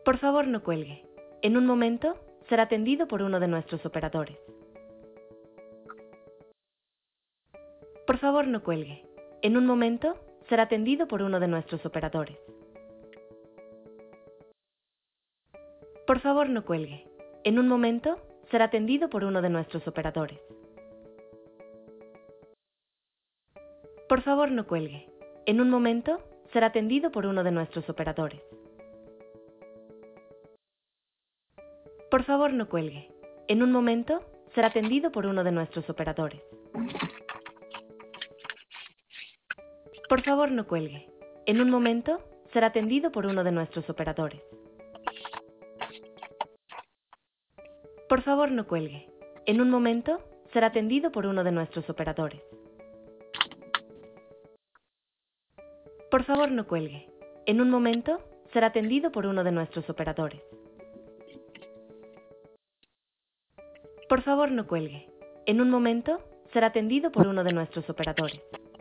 Por favor, no cuelgue. En un momento, será atendido por uno de nuestros operadores. Por favor, no cuelgue. En un momento, será atendido por uno de nuestros operadores. Por favor, no cuelgue. En un momento, será atendido por uno de nuestros operadores. Por favor, no cuelgue. En un momento, será atendido por uno de nuestros operadores. Por favor, no cuelgue. En un momento, será atendido por uno de nuestros operadores. Por favor, no cuelgue. En un momento, será atendido por uno de nuestros operadores. Por favor, no cuelgue. En un momento, será atendido por uno de nuestros operadores. Por favor, no cuelgue. En un momento, será atendido por uno de nuestros operadores. Por favor, no cuelgue. En un momento, será atendido por uno de nuestros operadores.